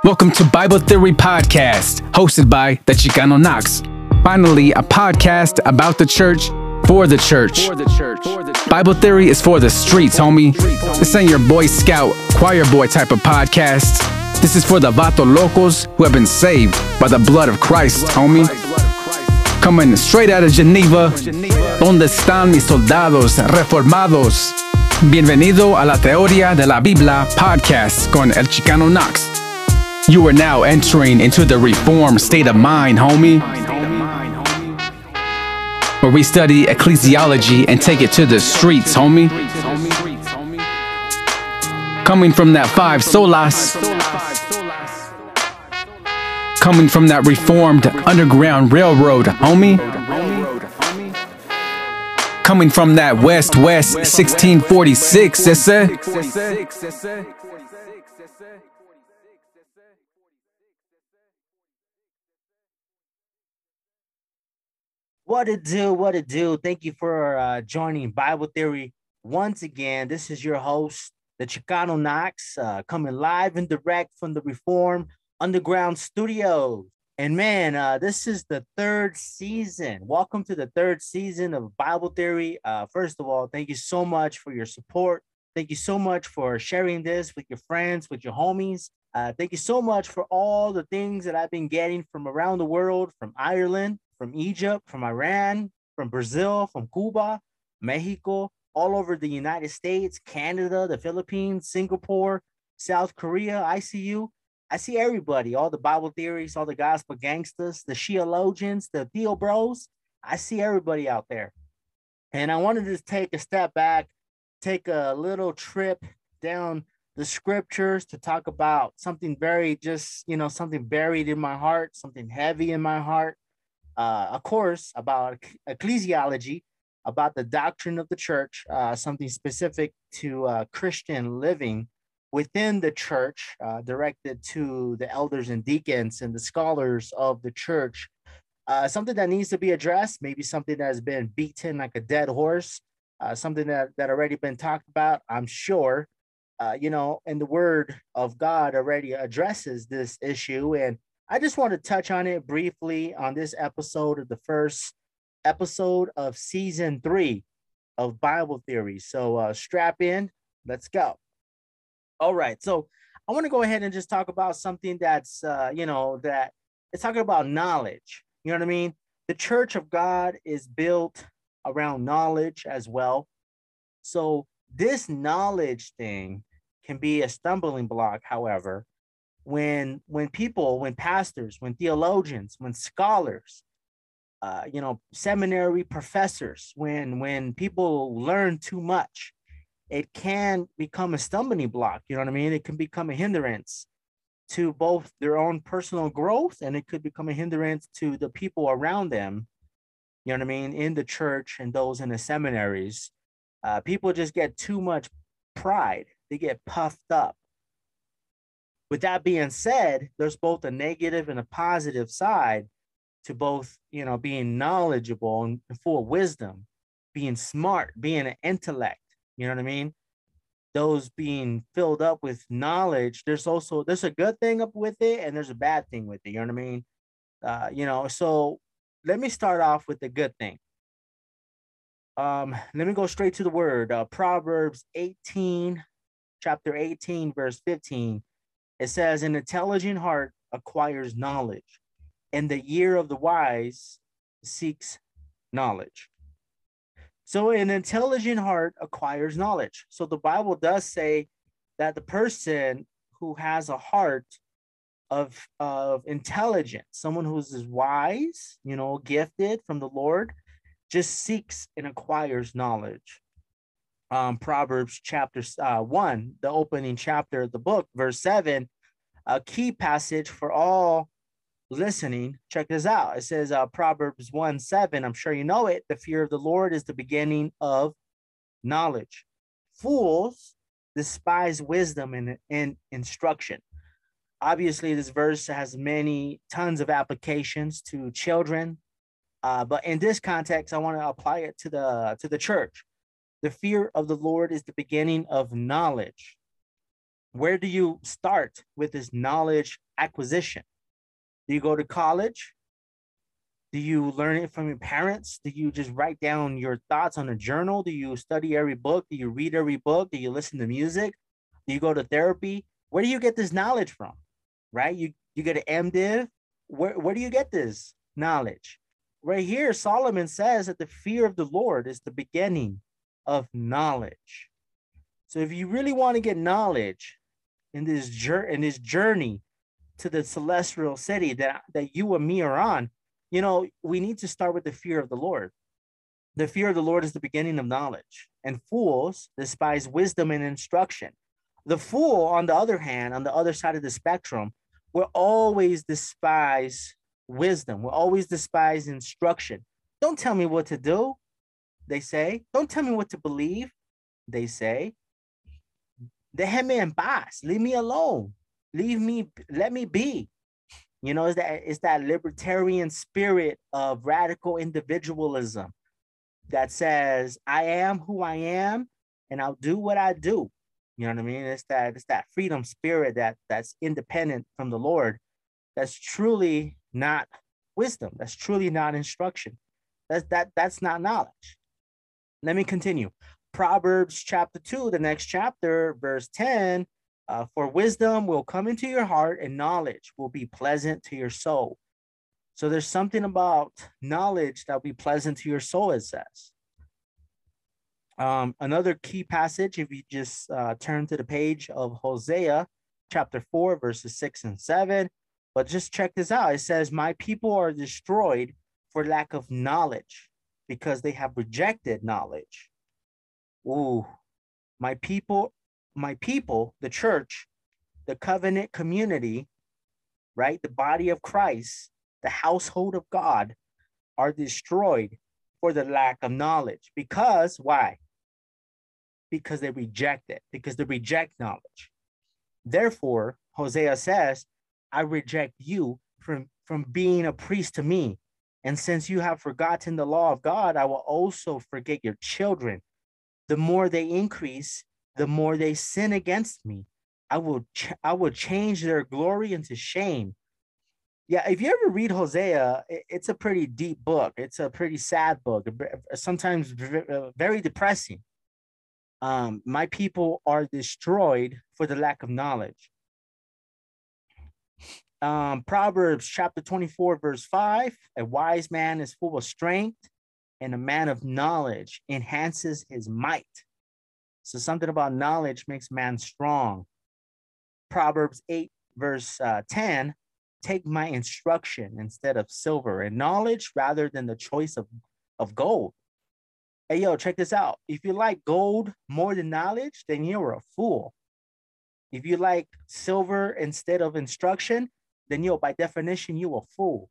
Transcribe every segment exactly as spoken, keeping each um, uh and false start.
Welcome to Bible Theory Podcast, hosted by the Chicano Knox. Finally, a podcast about the church, for the church. Bible Theory is for the streets, homie. This ain't your Boy Scout, choir boy type of podcast. This is for the vato locos who have been saved by the blood of Christ, homie. Coming straight out of Geneva, ¿Dónde están mis soldados reformados? Bienvenido a la Teoría de la Biblia podcast con El Chicano Knox. You are now entering into the reformed state of mind, homie, where we study ecclesiology and take it to the streets, homie. Coming from that five solas, coming from that reformed underground railroad, homie. Coming from that West West sixteen forty-six, ese. What it do, what it do. Thank you for uh, joining Bible Theory once again. This is your host, the Chicano Knox, uh, coming live and direct from the Reform Underground Studios. And man, uh, this is the third season. Welcome to the third season of Bible Theory. Uh, first of all, thank you so much for your support. Thank you so much for sharing this with your friends, with your homies. Uh, thank you so much for all the things that I've been getting from around the world, from Ireland, from Egypt, from Iran, from Brazil, from Cuba, Mexico, all over the United States, Canada, the Philippines, Singapore, South Korea. I see you. I see everybody, all the Bible theories, all the gospel gangsters, the Sheologians, the Theo bros. I see everybody out there. And I wanted to take a step back, take a little trip down the scriptures to talk about something very just, you know, something buried in my heart, something heavy in my heart. Uh, of course, about ecclesiology, about the doctrine of the church, uh, something specific to uh, Christian living within the church, uh, directed to the elders and deacons and the scholars of the church. Uh, something that needs to be addressed, maybe something that has been beaten like a dead horse, uh, something that, that already been talked about, I'm sure. Uh, you know, and the word of God already addresses this issue. And I just want to touch on it briefly on this episode of the first episode of season three of Bible Theory. So uh, strap in, let's go. All right. So I want to go ahead and just talk about something that's, uh, you know, that it's talking about knowledge. You know what I mean? The church of God is built around knowledge as well. So this knowledge thing can be a stumbling block, however, when when people, when pastors, when theologians, when scholars, uh, you know, seminary professors, when when people learn too much, it can become a stumbling block. You know what I mean? It can become a hindrance to both their own personal growth, and it could become a hindrance to the people around them. You know what I mean? In the church and those in the seminaries, uh, people just get too much pride. They get puffed up. With that being said, there's both a negative and a positive side to both, you know, being knowledgeable and full of wisdom, being smart, being an intellect. You know what I mean? Those being filled up with knowledge. There's also, there's a good thing up with it and there's a bad thing with it. You know what I mean? Uh, you know, so let me start off with the good thing. Um, let me go straight to the word. Uh, Proverbs eighteen, chapter eighteen, verse fifteen. It says, an intelligent heart acquires knowledge, and the ear of the wise seeks knowledge. So an intelligent heart acquires knowledge. So the Bible does say that the person who has a heart of, of intelligence, someone who's wise, you know, gifted from the Lord, just seeks and acquires knowledge. Um, Proverbs chapter uh, one, the opening chapter of the book, verse seven, a key passage for all listening. Check this out. It says uh, Proverbs one seven. I'm sure you know it. The fear of the Lord is the beginning of knowledge. Fools despise wisdom and, and instruction. Obviously, this verse has many tons of applications to children. Uh, but in this context, I want to apply it to the to the church. The fear of the Lord is the beginning of knowledge. Where do you start with this knowledge acquisition? Do you go to college? Do you learn it from your parents? Do you just write down your thoughts on a journal? Do you study every book? Do you read every book? Do you listen to music? Do you go to therapy? Where do you get this knowledge from? Right? You you get an MDiv. Where, where do you get this knowledge? Right here, Solomon says that the fear of the Lord is the beginning of knowledge. So if you really want to get knowledge in this, in this journey to the celestial city that, that you and me are on, you know, we need to start with the fear of the Lord. The fear of the Lord is the beginning of knowledge, and fools despise wisdom and instruction. The fool, on the other hand, on the other side of the spectrum, will always despise wisdom, will always despise instruction. Don't tell me what to do, they say. Don't tell me what to believe, they say. Déjeme en paz. Leave me alone. Leave me, let me be. You know, it's that, it's that libertarian spirit of radical individualism that says, I am who I am and I'll do what I do. You know what I mean? It's that, it's that freedom spirit that that's independent from the Lord. That's truly not wisdom. That's truly not instruction. That's, that, that's not knowledge. Let me continue. Proverbs chapter two, the next chapter, verse ten, uh, for wisdom will come into your heart and knowledge will be pleasant to your soul. So there's something about knowledge that will be pleasant to your soul, it says. Um, another key passage, if you just uh, turn to the page of Hosea chapter four, verses six and seven, but just check this out. It says, my people are destroyed for lack of knowledge because they have rejected knowledge. Ooh, my people, my people, the church, the covenant community, right? The body of Christ, the household of God are destroyed for the lack of knowledge. Because why? Because they reject it, because they reject knowledge. Therefore, Hosea says, I reject you from, from being a priest to me. And since you have forgotten the law of God, I will also forget your children. The more they increase, the more they sin against me. I will, ch- I will change their glory into shame. Yeah, if you ever read Hosea, it's a pretty deep book. It's a pretty sad book, sometimes very depressing. Um, my people are destroyed for the lack of knowledge. Um, Proverbs chapter twenty-four, verse five, a wise man is full of strength, and a man of knowledge enhances his might. So something about knowledge makes man strong. Proverbs eight, verse uh, ten, take my instruction instead of silver, and knowledge rather than the choice of, of gold. Hey, yo, check this out. If you like gold more than knowledge, then you're a fool. If you like silver instead of instruction, then yo, by definition, you a fool.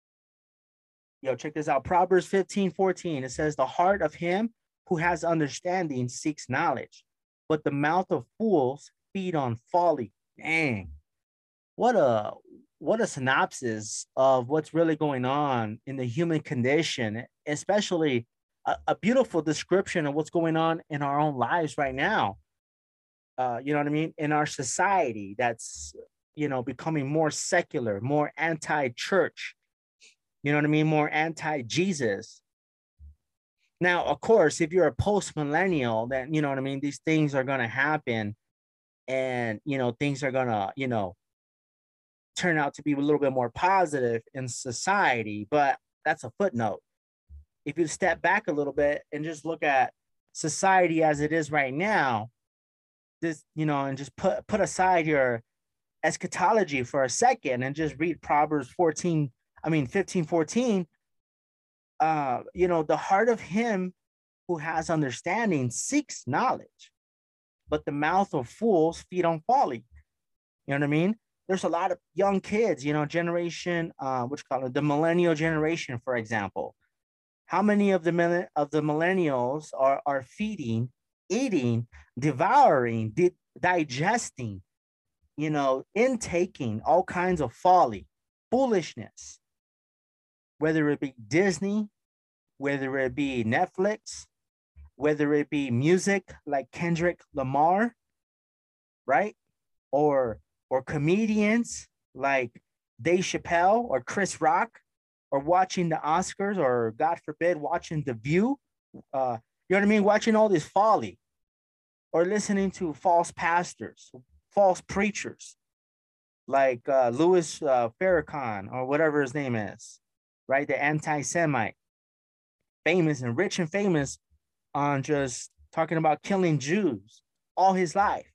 Yo, check this out. Proverbs fifteen, fourteen, it says, the heart of him who has understanding seeks knowledge, but the mouth of fools feed on folly. Dang. What a what a synopsis of what's really going on in the human condition, especially a, a beautiful description of what's going on in our own lives right now. Uh, you know what I mean? In our society that's, you know, becoming more secular, more anti-church, you know what I mean? More anti-Jesus. Now, of course, if you're a post-millennial, then, you know what I mean? These things are going to happen and, you know, things are going to, you know, turn out to be a little bit more positive in society, but that's a footnote. If you step back a little bit and just look at society as it is right now, this, you know, and just put, put aside your eschatology for a second and just read Proverbs fourteen, I mean, fifteen, fourteen, uh, you know, the heart of him who has understanding seeks knowledge, but the mouth of fools feed on folly. You know what I mean? There's a lot of young kids, you know, generation, uh, what you call it, the millennial generation, for example. How many of the of the millennials are, are feeding, eating, devouring, di- digesting, you know, intaking all kinds of folly, foolishness, whether it be Disney, whether it be Netflix, whether it be music like Kendrick Lamar, right? or or comedians like Dave Chappelle or Chris Rock, or watching the Oscars, or God forbid, watching The View. Uh, you know what I mean? Watching all this folly, or listening to false pastors, false preachers like uh, Louis uh, Farrakhan or whatever his name is, right? The anti-Semite, famous and rich and famous on just talking about killing Jews all his life.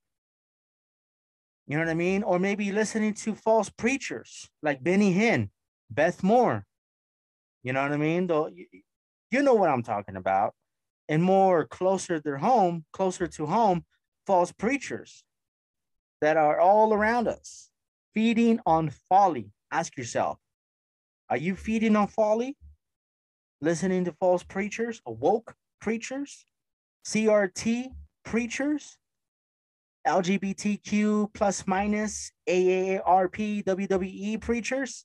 You know what I mean? Or maybe listening to false preachers like Benny Hinn, Beth Moore. You know what I mean? Though you, you know what I'm talking about. And more closer to home, closer to home, false preachers that are all around us, feeding on folly. Ask yourself, are you feeding on folly? Listening to false preachers, woke preachers, C R T preachers, L G B T Q plus minus, A A R P, W W E preachers?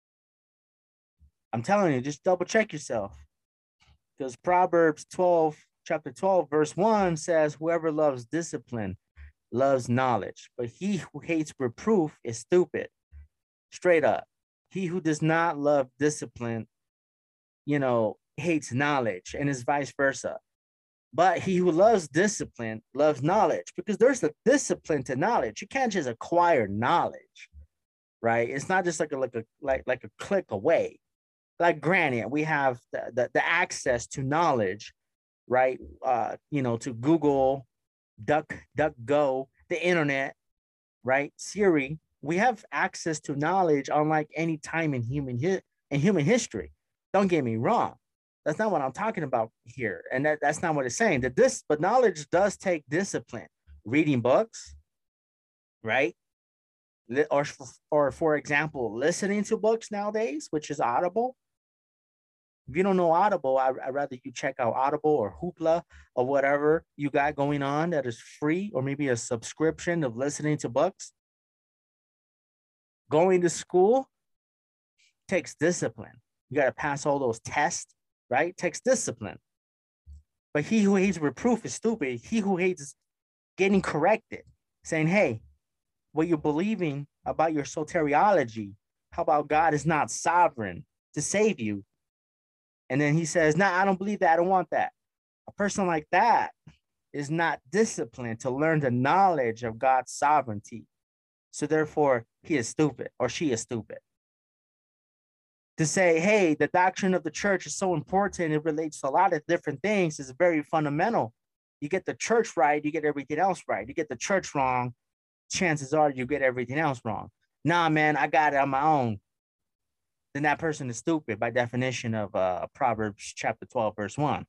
I'm telling you, just double check yourself. Because Proverbs twelve, chapter twelve, verse one says, whoever loves discipline loves knowledge, but he who hates reproof is stupid. Straight up. He who does not love discipline, you know, hates knowledge, and is vice versa. But he who loves discipline loves knowledge, because there's a discipline to knowledge. You can't just acquire knowledge, right? It's not just like a like a like like a click away. Like granted, we have the, the, the access to knowledge, right? Uh, you know, to Google, Duck, Duck Go, the internet, right? Siri. We have access to knowledge unlike any time in human hi- in human history. Don't get me wrong. That's not what I'm talking about here. And that, that's not what it's saying. That this, but knowledge does take discipline. Reading books, right? Or, or for example, listening to books nowadays, which is Audible. If you don't know Audible, I, I'd rather you check out Audible or Hoopla or whatever you got going on that is free, or maybe a subscription of listening to books. Going to school takes discipline. You got to pass all those tests, right? It takes discipline. But he who hates reproof is stupid. He who hates getting corrected, saying, hey, what you're believing about your soteriology, how about God is not sovereign to save you? And then he says, nah, I don't believe that. I don't want that. A person like that is not disciplined to learn the knowledge of God's sovereignty. So therefore, he is stupid, or she is stupid. To say, hey, the doctrine of the church is so important, it relates to a lot of different things, is very fundamental. You get the church right, you get everything else right. You get the church wrong, chances are you get everything else wrong. Nah, man, I got it on my own. Then that person is stupid by definition of uh, Proverbs chapter twelve, verse one.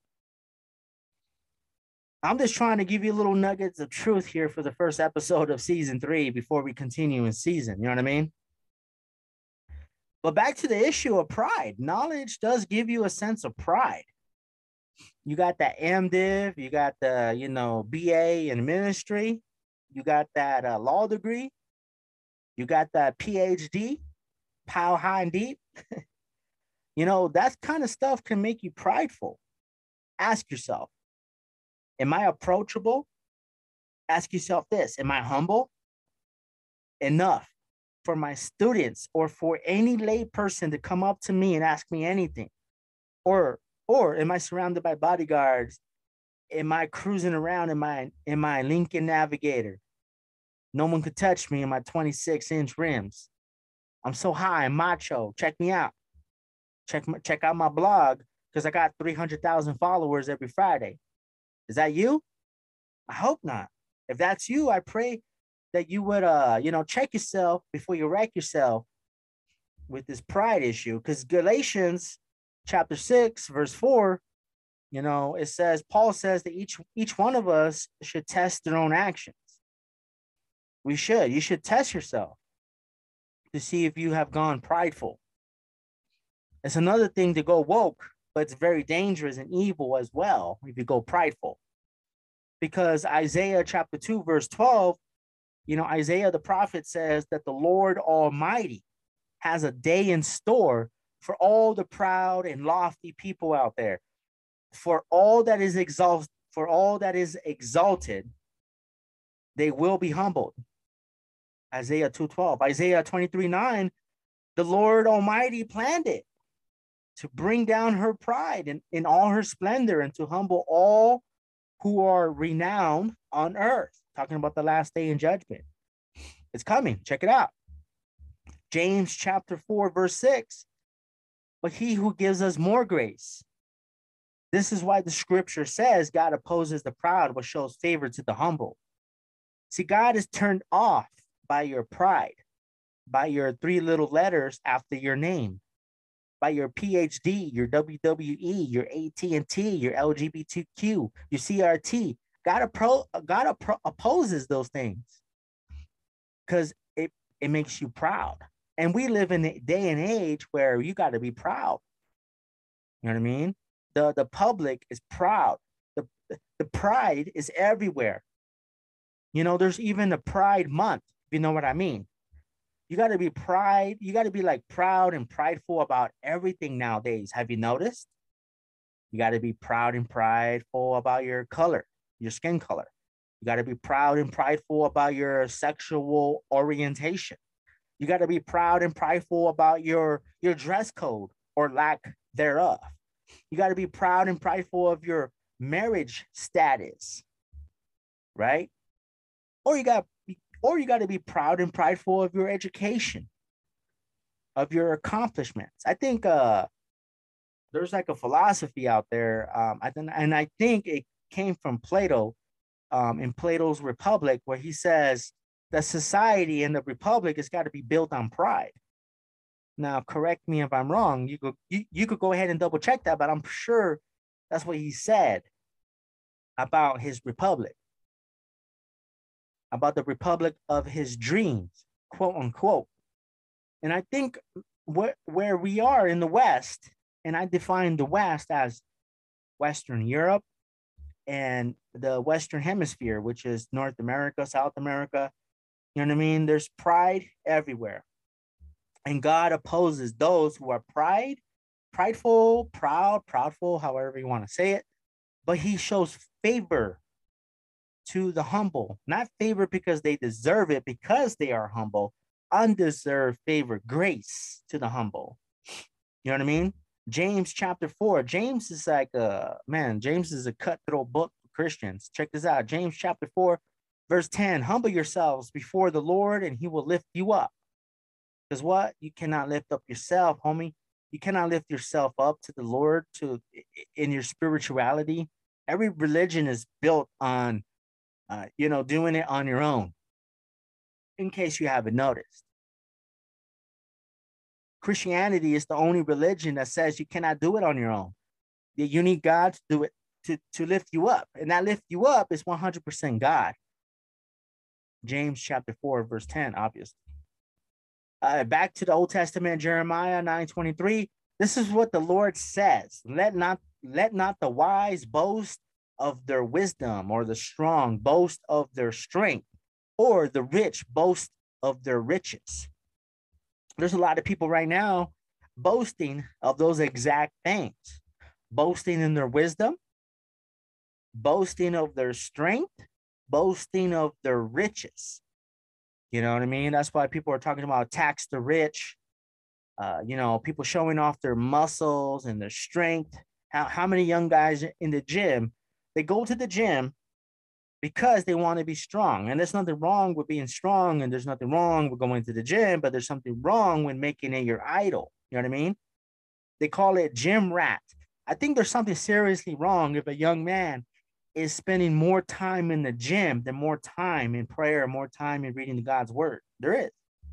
I'm just trying to give you little nuggets of truth here for the first episode of season three before we continue in season. You know what I mean? But back to the issue of pride. Knowledge does give you a sense of pride. You got that MDiv, you got the, you know, B A in ministry, you got that uh, law degree, you got that P H D, pow high and deep. You know, that kind of stuff can make you prideful. Ask yourself, am I approachable? Ask yourself this, am I humble enough for my students or for any lay person to come up to me and ask me anything? Or, or am I surrounded by bodyguards? Am I cruising around in my, in my Lincoln Navigator? No one could touch me in my twenty-six inch rims. I'm so high and macho. Check me out. Check, my, check out my blog, because I got three hundred thousand followers every Friday. Is that you? I hope not. If that's you, I pray that you would, uh, you know, check yourself before you wreck yourself with this pride issue. Because Galatians chapter six, verse four, you know, it says, Paul says that each, each one of us should test their own actions. We should. You should test yourself to see if you have gone prideful. It's another thing to go woke, but it's very dangerous and evil as well if you go prideful. Because Isaiah chapter two, verse twelve, you know, Isaiah the prophet says that the Lord Almighty has a day in store for all the proud and lofty people out there. For all that is exalted, for all that is exalted, they will be humbled. Isaiah two twelve. Isaiah twenty-three nine, the Lord Almighty planned it to bring down her pride in, in all her splendor and to humble all who are renowned on earth. Talking about the last day in judgment. It's coming. Check it out. James chapter four, verse six. But he who gives us more grace. This is why the scripture says God opposes the proud, but shows favor to the humble. See, God is turned off by your pride, by your three little letters after your name, by your P H D, your W W E, your A T and T, your L G B T Q, your C R T. God, appro- God appro- opposes those things because it, it makes you proud. And we live in a day and age where you got to be proud. You know what I mean? The, the public is proud. The, the pride is everywhere. You know, there's even a Pride Month, if you know what I mean. You got to be pride. You got to be like proud and prideful about everything nowadays. Have you noticed? You got to be proud and prideful about your color, your skin color. You got to be proud and prideful about your sexual orientation. You got to be proud and prideful about your, your dress code or lack thereof. You got to be proud and prideful of your marriage status, right? Or you got, or you got to be proud and prideful of your education, of your accomplishments. I think uh, there's like a philosophy out there, um, I th- and I think it came from Plato, um, in Plato's Republic, where he says that society and the republic has got to be built on pride. Now, correct me if I'm wrong. You could you, you could go ahead and double check that, but I'm sure that's what he said about his republic, about the republic of his dreams, quote unquote. And I think where, where we are in the West, and I define the West as Western Europe and the Western Hemisphere, which is North America, South America. You know what I mean? There's pride everywhere. And God opposes those who are pride, prideful, proud, proudful, however you want to say it. But he shows favor to the humble, not favor because they deserve it, because they are humble, undeserved favor, grace to the humble. You know what I mean? James chapter four. James is like a, man, James is a cutthroat book for Christians. Check this out. James chapter four, verse ten. Humble yourselves before the Lord and he will lift you up. Because what? You cannot lift up yourself, homie. You cannot lift yourself up to the Lord to in your spirituality. Every religion is built on, uh, you know, doing it on your own. In case you haven't noticed. Christianity is the only religion that says you cannot do it on your own. You need God to do it, to, to lift you up. And that lift you up is one hundred percent God. James chapter four, verse ten, obviously. Uh, back to the Old Testament, Jeremiah nine twenty-three. This is what the Lord says. Let not, let not the wise boast of their wisdom, or the strong boast of their strength, or the rich boast of their riches. There's a lot of people right now boasting of those exact things, boasting in their wisdom, boasting of their strength, boasting of their riches. You know what I mean? That's why people are talking about tax the rich. Uh, you know, people showing off their muscles and their strength. How, how many young guys in the gym, they go to the gym because they want to be strong. And there's nothing wrong with being strong, and there's nothing wrong with going to the gym, but there's something wrong with making it your idol. You know what I mean? They call it gym rat. I think there's something seriously wrong if a young man is spending more time in the gym than more time in prayer, more time in reading God's word. There is.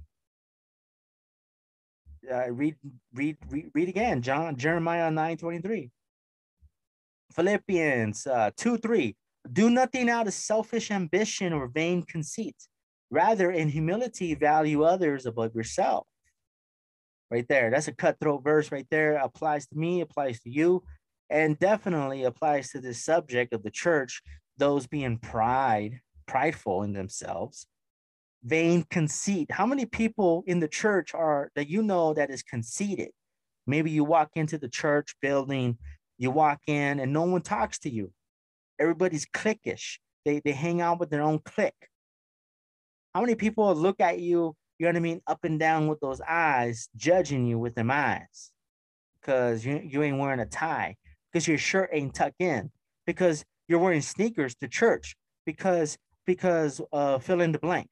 Uh, read, read, read, read again. John, Jeremiah nine twenty-three. Philippians uh, two three. Do nothing out of selfish ambition or vain conceit. Rather, in humility, value others above yourself. Right there. That's a cutthroat verse right there. Applies to me, applies to you, and definitely applies to this subject of the church, those being pride, prideful in themselves. Vain conceit. How many people in the church are that you know that is conceited? Maybe you walk into the church building, you walk in and no one talks to you. Everybody's cliquish. They, they hang out with their own clique. How many people will look at you, you know what I mean, up and down with those eyes, judging you with them eyes because you, you ain't wearing a tie, because your shirt ain't tucked in, because you're wearing sneakers to church, because because uh fill in the blank.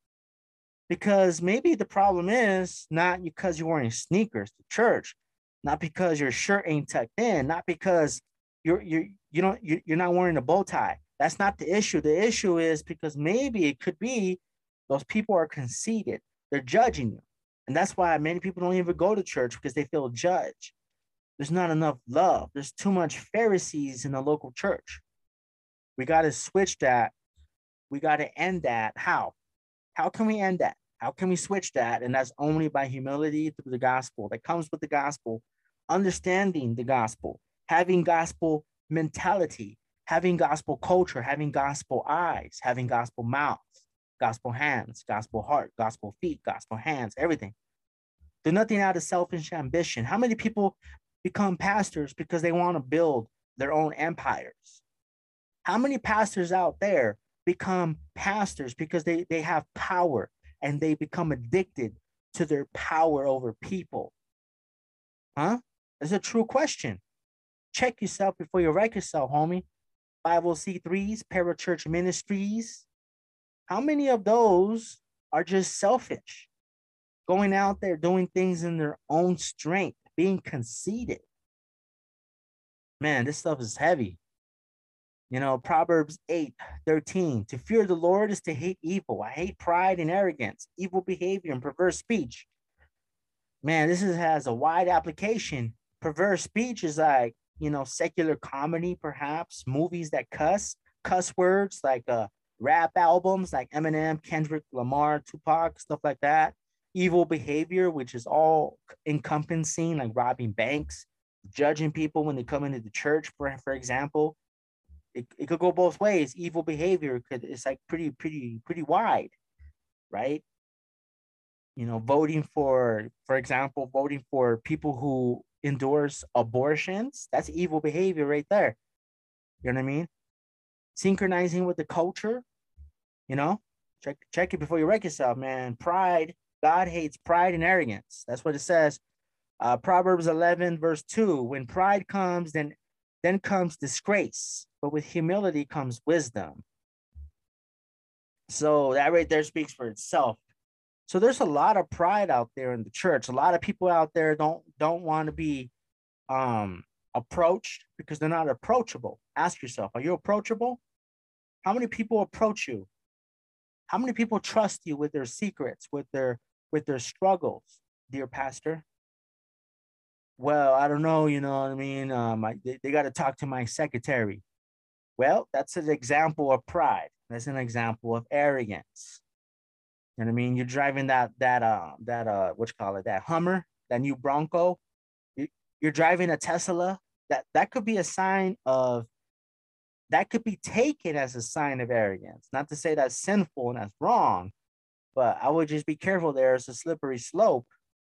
Because maybe the problem is not because you're wearing sneakers to church, not because your shirt ain't tucked in, not because you're you're you don't you're, you're not wearing a bow tie. That's not the issue. The issue is because maybe it could be those people are conceited. They're judging you. And that's why many people don't even go to church because they feel judged. There's not enough love. There's too much Pharisees in the local church. We got to switch that. We got to end that. How? How can we end that? How can we switch that? And that's only by humility through the gospel that comes with the gospel, understanding the gospel, having gospel mentality, having gospel culture, having gospel eyes, having gospel mouths, gospel hands, gospel heart, gospel feet, gospel hands, everything. Do nothing out of selfish ambition. How many people become pastors because they want to build their own empires? How many pastors out there become pastors because they, they have power and they become addicted to their power over people? Huh? It's a true question. Check yourself before you wreck yourself, homie. five oh C threes, parachurch ministries. How many of those are just selfish? Going out there doing things in their own strength, being conceited. Man, this stuff is heavy. You know, Proverbs eight thirteen, to fear the Lord is to hate evil. I hate pride and arrogance, evil behavior and perverse speech. Man, this is, has a wide application. Perverse speech is like, you know, secular comedy, perhaps, movies that cuss, cuss words like uh, rap albums like Eminem, Kendrick Lamar, Tupac, stuff like that. Evil behavior, which is all encompassing, like robbing banks, judging people when they come into the church, for, for example. It, it could go both ways. Evil behavior could, it's like pretty, pretty, pretty wide, right? You know, voting for, for example, voting for people who endorse abortions, that's evil behavior right there. You know what I mean? Synchronizing with the culture, you know, check check it before you wreck yourself, man. Pride, God hates pride and arrogance. That's what it says. Uh, Proverbs eleven, verse two, when pride comes, then then comes disgrace, but with humility comes wisdom. So that right there speaks for itself. So there's a lot of pride out there in the church. A lot of people out there don't don't want to be um, approached because they're not approachable. Ask yourself, are you approachable? How many people approach you? How many people trust you with their secrets, with their with their struggles, dear pastor? Well, I don't know, you know what I mean? Um, I, they, they got to talk to my secretary. Well, that's an example of pride. That's an example of arrogance. You know what I mean? You're driving that that uh that uh what you call it, that Hummer, that new Bronco. You, you're driving a Tesla. That that could be a sign of, that could be taken as a sign of arrogance. Not to say that's sinful and that's wrong, but I would just be careful there. It's a slippery slope.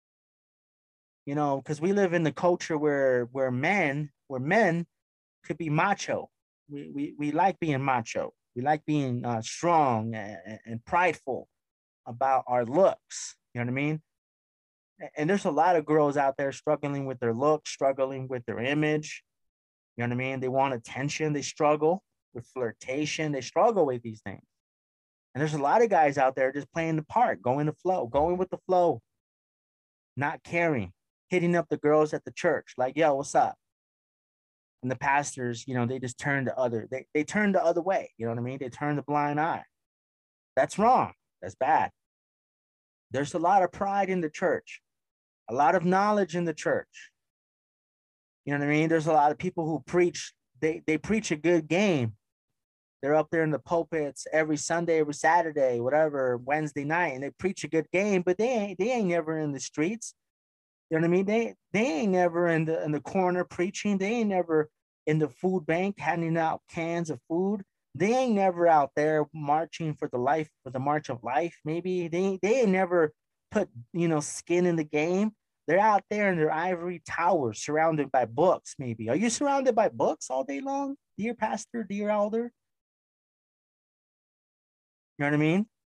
You know, because we live in the culture where where men, where men could be macho. We we, we like being macho. We like being uh, strong and, and prideful about our looks. You know what I mean? And there's a lot of girls out there struggling with their look, struggling with their image. You know what I mean? They want attention. They struggle with flirtation. They struggle with these things. And there's a lot of guys out there just playing the part, going the flow, going with the flow, not caring, hitting up the girls at the church like, yo, what's up? And the pastors, you know, they just turn the other, they, they turn the other way. You know what I mean? They turn the blind eye. That's wrong. That's bad. There's a lot of pride in the church, a lot of knowledge in the church. You know what I mean? There's a lot of people who preach, they, they preach a good game. They're up there in the pulpits every Sunday, every Saturday, whatever, Wednesday night, and they preach a good game, but they ain't, they ain't never in the streets. You know what I mean? They they ain't never in the in the corner preaching. They ain't never in the food bank handing out cans of food. They ain't never out there marching for the life, for the march of life. Maybe they they ain't never put, you know, skin in the game. They're out there in their ivory towers, surrounded by books. Maybe are you surrounded by books all day long, dear pastor, dear elder? You know what I mean?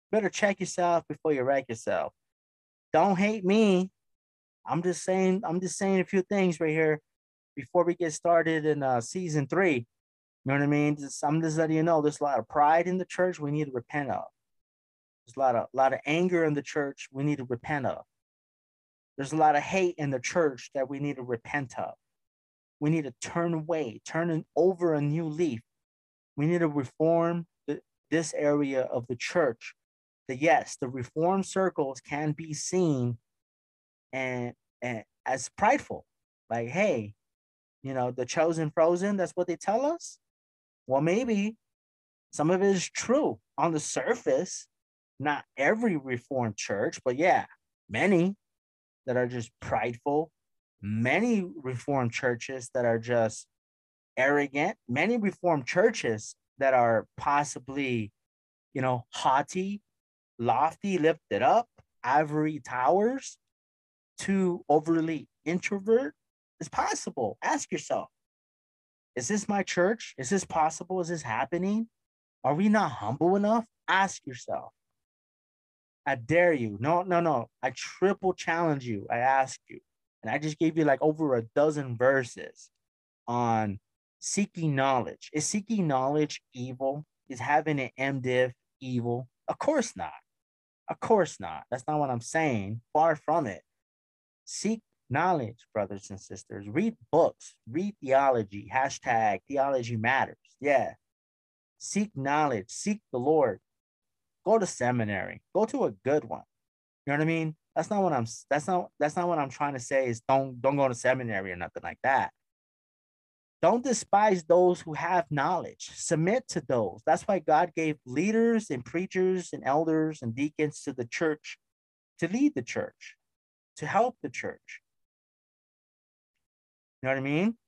Better check yourself before you wreck yourself. Don't hate me. I'm just saying, I'm just saying a few things right here before we get started in uh, season three. You know what I mean? Just, I'm just letting you know there's a lot of pride in the church we need to repent of. There's a lot of a lot of anger in the church we need to repent of. There's a lot of hate in the church that we need to repent of. We need to turn away, turn over a new leaf. We need to reform the, this area of the church. That yes, the reform circles can be seen and, and as prideful. Like, hey, you know, the chosen frozen, that's what they tell us. Well, maybe some of it is true on the surface. Not every reformed church, but yeah, many that are just prideful, many reformed churches that are just arrogant, many reformed churches that are possibly, you know, haughty, lofty, lifted up, ivory towers, too overly introvert. It's possible. Ask yourself, is this my church? Is this possible? Is this happening? Are we not humble enough? Ask yourself. I dare you. No, no, no. I triple challenge you. I ask you. And I just gave you like over a dozen verses on seeking knowledge. Is seeking knowledge evil? Is having an MDiv evil? Of course not. Of course not. That's not what I'm saying. Far from it. Seek knowledge, brothers and sisters. Read books. Read theology. Hashtag theology matters. Yeah. Seek knowledge. Seek the Lord. Go to seminary. Go to a good one. You know what I mean? That's not what I'm. That's not. That's not what I'm trying to say. Is don't don't go to seminary or nothing like that. Don't despise those who have knowledge. Submit to those. That's why God gave leaders and preachers and elders and deacons to the church to lead the church, to help the church. You know what I mean?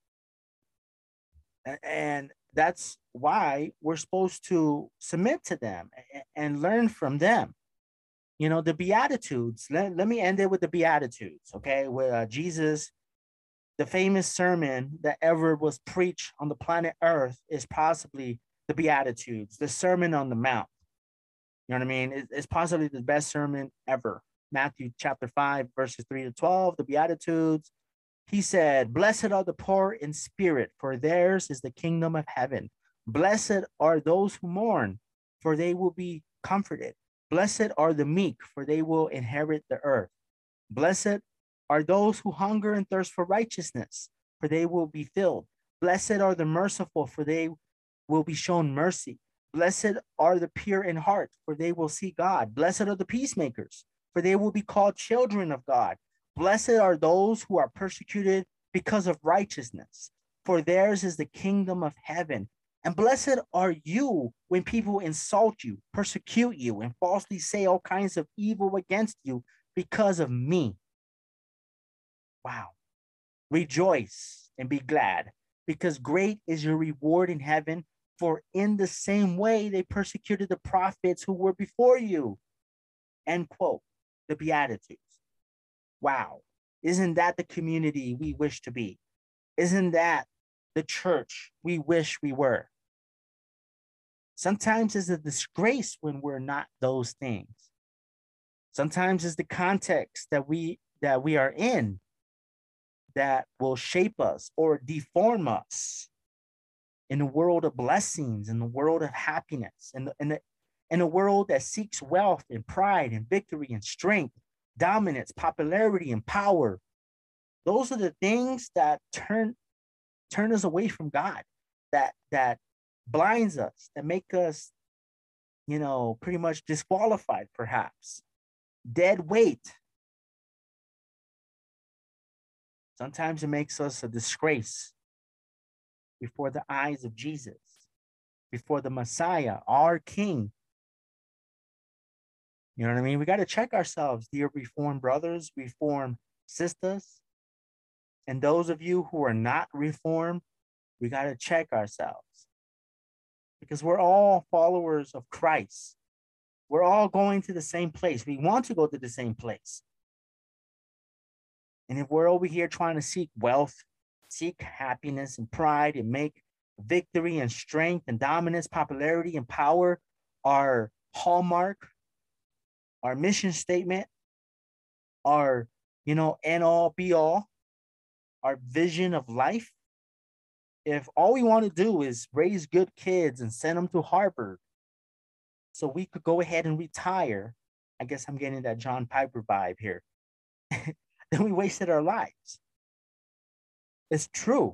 And that's why we're supposed to submit to them and learn from them. You know, the Beatitudes. Let, let me end it with the Beatitudes, okay? Where uh, Jesus, the famous sermon that ever was preached on the planet Earth is possibly the Beatitudes, the Sermon on the Mount. You know what I mean? It, it's possibly the best sermon ever. Matthew chapter five, verses three to twelve, the Beatitudes. He said, blessed are the poor in spirit, for theirs is the kingdom of heaven. Blessed are those who mourn, for they will be comforted. Blessed are the meek, for they will inherit the earth. Blessed are those who hunger and thirst for righteousness, for they will be filled. Blessed are the merciful, for they will be shown mercy. Blessed are the pure in heart, for they will see God. Blessed are the peacemakers, for they will be called children of God. Blessed are those who are persecuted because of righteousness, for theirs is the kingdom of heaven. And blessed are you when people insult you, persecute you, and falsely say all kinds of evil against you because of me. Wow. Rejoice and be glad, because great is your reward in heaven, for in the same way they persecuted the prophets who were before you. End quote. The Beatitudes. Wow. Isn't that the community we wish to be? Isn't that the church we wish we were? Sometimes it's a disgrace when we're not those things. Sometimes it's the context that we that we are in that will shape us or deform us in a world of blessings, in the world of happiness, in the, in the, in a world that seeks wealth and pride and victory and strength, dominance, popularity, and power. Those are the things that turn turn us away from God, that that blinds us, that make us, you know, pretty much disqualified, perhaps. Dead weight. Sometimes it makes us a disgrace before the eyes of Jesus, before the Messiah, our King. You know what I mean? We got to check ourselves, dear Reformed brothers, Reformed sisters. And those of you who are not Reformed, we got to check ourselves. Because we're all followers of Christ. We're all going to the same place. We want to go to the same place. And if we're over here trying to seek wealth, seek happiness and pride, and make victory and strength and dominance, popularity and power our hallmark, our mission statement, our, you know, end all be all, our vision of life, if all we want to do is raise good kids and send them to Harvard so we could go ahead and retire, I guess I'm getting that John Piper vibe here, then we wasted our lives. It's true.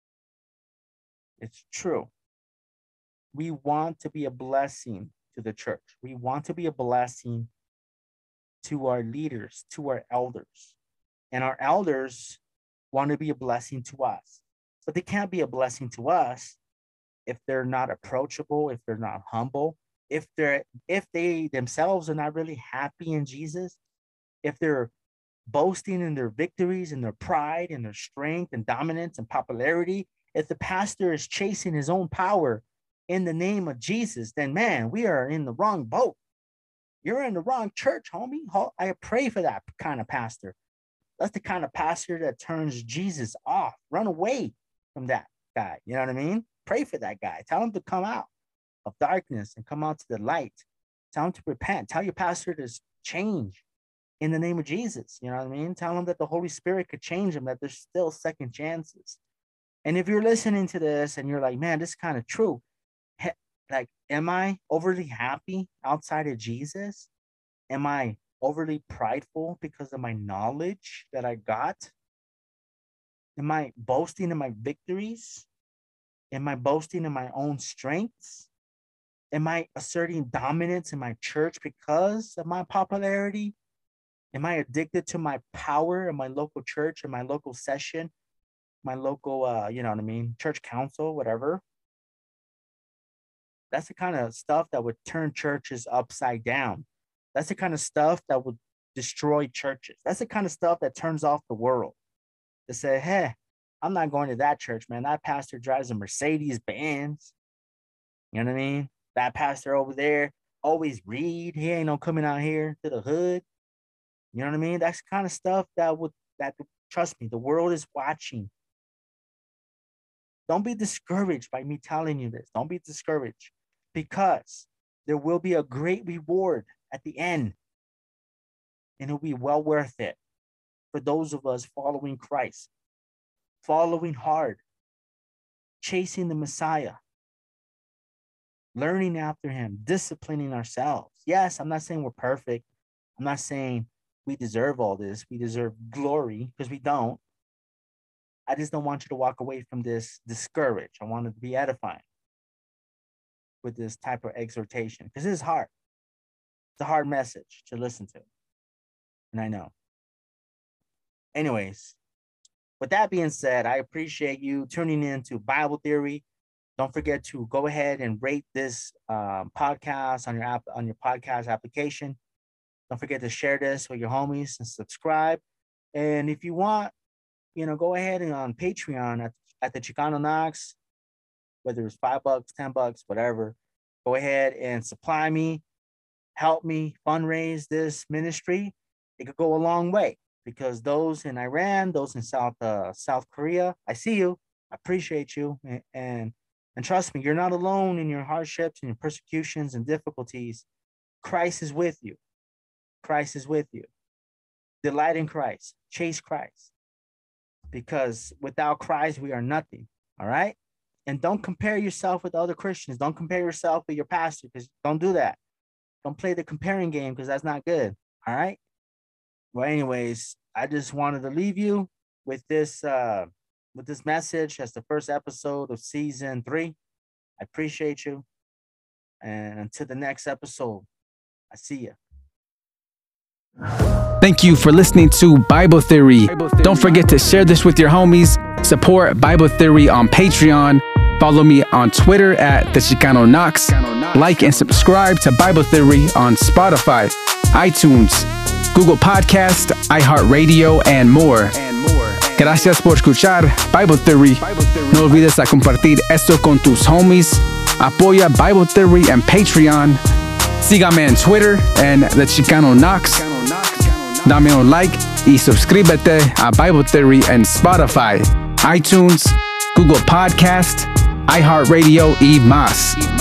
It's true. We want to be a blessing to the church. We want to be a blessing to our leaders, to our elders. And our elders want to be a blessing to us. But they can't be a blessing to us if they're not approachable, if they're not humble, if they're if they themselves are not really happy in Jesus, if they're boasting in their victories and their pride and their strength and dominance and popularity. If the pastor is chasing his own power in the name of Jesus, then man, we are in the wrong boat. You're in the wrong church, homie. I pray for that kind of pastor. That's the kind of pastor that turns Jesus off. Run away from that guy. You know what I mean? Pray for that guy. Tell him to come out of darkness and come out to the light. Tell him to repent. Tell your pastor to change in the name of Jesus. You know what I mean? Tell him that the Holy Spirit could change him, that there's still second chances. And if you're listening to this and you're like, man, this is kind of true. Like, am I overly happy outside of Jesus? Am I overly prideful because of my knowledge that I got? Am I boasting in my victories? Am I boasting in my own strengths? Am I asserting dominance in my church because of my popularity? Am I addicted to my power in my local church, in my local session, my local, uh, you know what I mean, church council, whatever? That's the kind of stuff that would turn churches upside down. That's the kind of stuff that would destroy churches. That's the kind of stuff that turns off the world. To say, hey, I'm not going to that church, man. That pastor drives a Mercedes Benz. You know what I mean? That pastor over there always read. He ain't no coming out here to the hood. You know what I mean? That's the kind of stuff that would, that trust me, the world is watching. Don't be discouraged by me telling you this. Don't be discouraged, because there will be a great reward at the end, and it'll be well worth it for those of us following Christ, following hard, chasing the Messiah, learning after him, disciplining ourselves. Yes, I'm not saying we're perfect. I'm not saying we deserve all this. We deserve glory, because we don't. I just don't want you to walk away from this discouraged. I want it to be edifying with this type of exhortation, because it is hard. It's a hard message to listen to. And I know. Anyways, with that being said, I appreciate you tuning in to Bible Theory. Don't forget to go ahead and rate this um, podcast on your app, on your podcast application. Don't forget to share this with your homies and subscribe. And if you want, you know, go ahead and on Patreon at, at the Chicano Knox, whether it's five bucks, ten bucks, whatever, go ahead and supply me, help me fundraise this ministry. It could go a long way, because those in Iran, those in South uh, South Korea, I see you, I appreciate you, and, and and trust me, you're not alone in your hardships and your persecutions and difficulties. Christ is with you. Christ is with you. Delight in Christ. Chase Christ. Because without Christ, we are nothing. All right? And don't compare yourself with other Christians. Don't compare yourself with your pastor, because don't do that. Don't play the comparing game, because that's not good. All right? Well, anyways, I just wanted to leave you with this uh, with this message as the first episode of season three. I appreciate you. And until the next episode, I see you. Thank you for listening to Bible Theory. Bible Theory. Don't forget to share this with your homies. Support Bible Theory on Patreon. Follow me on Twitter at the Chicano Knox. Like and subscribe to Bible Theory on Spotify, iTunes, Google Podcast, iHeartRadio, and more. Gracias por escuchar Bible Theory. No olvides a compartir esto con tus homies. Apoya Bible Theory and Patreon. Sígame en Twitter and the Chicano Knox. Dame un like y suscríbete a Bible Theory en Spotify, iTunes, Google Podcast, iHeartRadio y más.